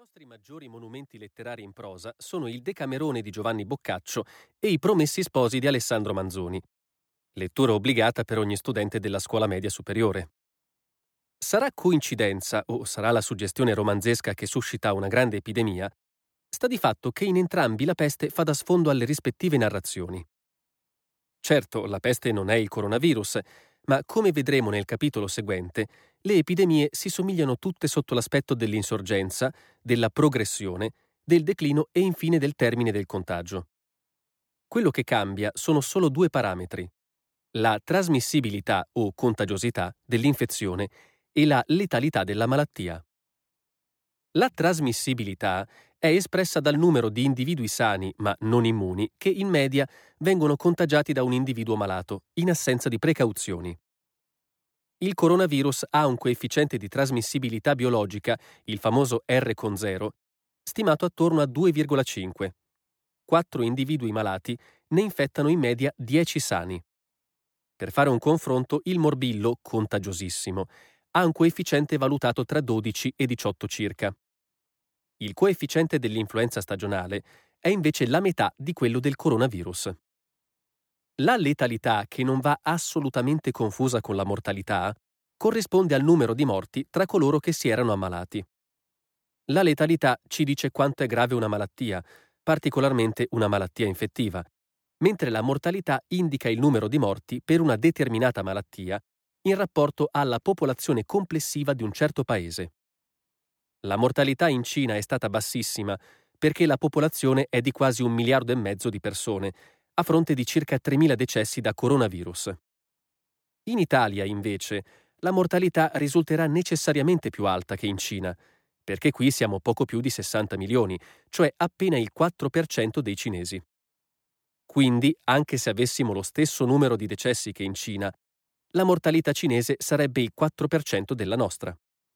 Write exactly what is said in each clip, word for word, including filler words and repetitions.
nostri maggiori monumenti letterari in prosa sono il Decamerone di Giovanni Boccaccio e I Promessi Sposi di Alessandro Manzoni, lettura obbligata per ogni studente della scuola media superiore. Sarà coincidenza o sarà la suggestione romanzesca che suscita una grande epidemia, sta di fatto che in entrambi la peste fa da sfondo alle rispettive narrazioni. Certo, la peste non è il coronavirus, ma come vedremo nel capitolo seguente, le epidemie si somigliano tutte sotto l'aspetto dell'insorgenza, della progressione, del declino e infine del termine del contagio. Quello che cambia sono solo due parametri: la trasmissibilità o contagiosità dell'infezione e la letalità della malattia. La trasmissibilità è espressa dal numero di individui sani ma non immuni che in media vengono contagiati da un individuo malato, in assenza di precauzioni. Il coronavirus ha un coefficiente di trasmissibilità biologica, il famoso R con zero, stimato attorno a due virgola cinque. Quattro individui malati ne infettano in media dieci sani. Per fare un confronto, il morbillo, contagiosissimo, ha un coefficiente valutato tra dodici e diciotto circa. Il coefficiente dell'influenza stagionale è invece la metà di quello del coronavirus. La letalità, che non va assolutamente confusa con la mortalità, corrisponde al numero di morti tra coloro che si erano ammalati. La letalità ci dice quanto è grave una malattia, particolarmente una malattia infettiva, mentre la mortalità indica il numero di morti per una determinata malattia in rapporto alla popolazione complessiva di un certo paese. La mortalità in Cina è stata bassissima perché la popolazione è di quasi un miliardo e mezzo di persone, a fronte di circa tremila decessi da coronavirus. In Italia, invece, la mortalità risulterà necessariamente più alta che in Cina, perché qui siamo poco più di sessanta milioni, cioè appena il quattro per cento dei cinesi. Quindi, anche se avessimo lo stesso numero di decessi che in Cina, la mortalità cinese sarebbe il quattro per cento della nostra.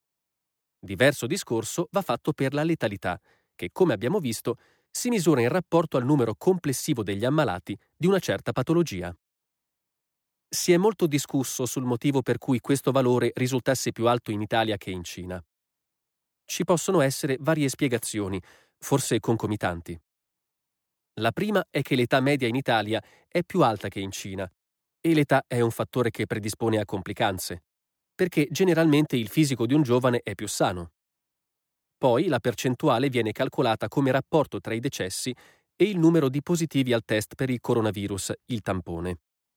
Diverso discorso va fatto per la letalità, che, come abbiamo visto, si misura in rapporto al numero complessivo degli ammalati di una certa patologia. Si è molto discusso sul motivo per cui questo valore risultasse più alto in Italia che in Cina. Ci possono essere varie spiegazioni, forse concomitanti. La prima è che l'età media in Italia è più alta che in Cina, e l'età è un fattore che predispone a complicanze, perché generalmente il fisico di un giovane è più sano. Poi la percentuale viene calcolata come rapporto tra i decessi e il numero di positivi al test per il coronavirus, il tampone.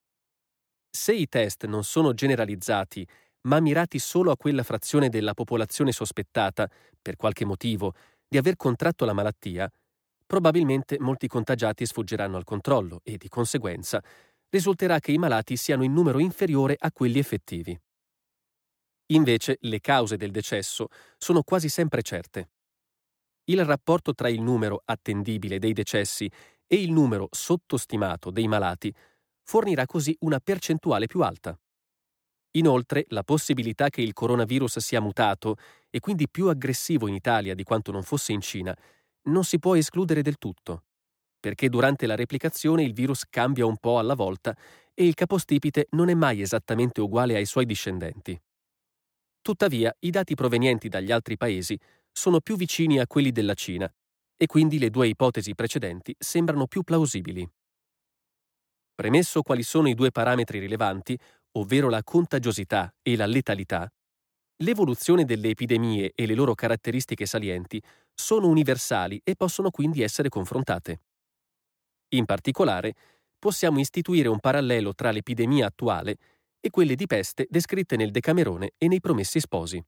Se i test non sono generalizzati, ma mirati solo a quella frazione della popolazione sospettata, per qualche motivo, di aver contratto la malattia, probabilmente molti contagiati sfuggiranno al controllo e, di conseguenza, risulterà che i malati siano in numero inferiore a quelli effettivi. Invece, le cause del decesso sono quasi sempre certe. Il rapporto tra il numero attendibile dei decessi e il numero sottostimato dei malati fornirà così una percentuale più alta. Inoltre, la possibilità che il coronavirus sia mutato e quindi più aggressivo in Italia di quanto non fosse in Cina non si può escludere del tutto, perché durante la replicazione il virus cambia un po' alla volta e il capostipite non è mai esattamente uguale ai suoi discendenti. Tuttavia, i dati provenienti dagli altri paesi sono più vicini a quelli della Cina e quindi le due ipotesi precedenti sembrano più plausibili. Premesso quali sono i due parametri rilevanti, ovvero la contagiosità e la letalità, l'evoluzione delle epidemie e le loro caratteristiche salienti sono universali e possono quindi essere confrontate. In particolare, possiamo istituire un parallelo tra l'epidemia attuale e quelle di peste descritte nel Decamerone e nei Promessi Sposi.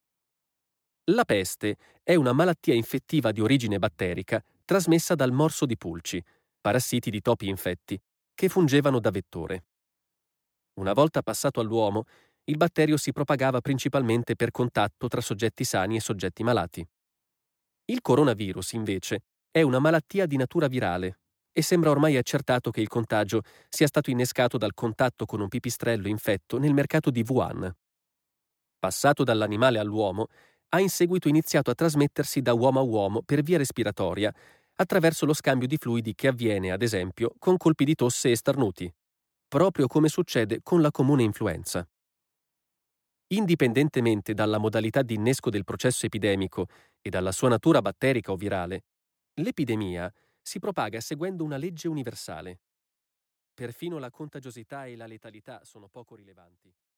La peste è una malattia infettiva di origine batterica trasmessa dal morso di pulci, parassiti di topi infetti, che fungevano da vettore. Una volta passato all'uomo, il batterio si propagava principalmente per contatto tra soggetti sani e soggetti malati. Il coronavirus, invece, è una malattia di natura virale e sembra ormai accertato che il contagio sia stato innescato dal contatto con un pipistrello infetto nel mercato di Wuhan. Passato dall'animale all'uomo, ha in seguito iniziato a trasmettersi da uomo a uomo per via respiratoria attraverso lo scambio di fluidi che avviene, ad esempio, con colpi di tosse e starnuti, proprio come succede con la comune influenza. Indipendentemente dalla modalità di innesco del processo epidemico e dalla sua natura batterica o virale, l'epidemia si propaga seguendo una legge universale. Perfino la contagiosità e la letalità sono poco rilevanti.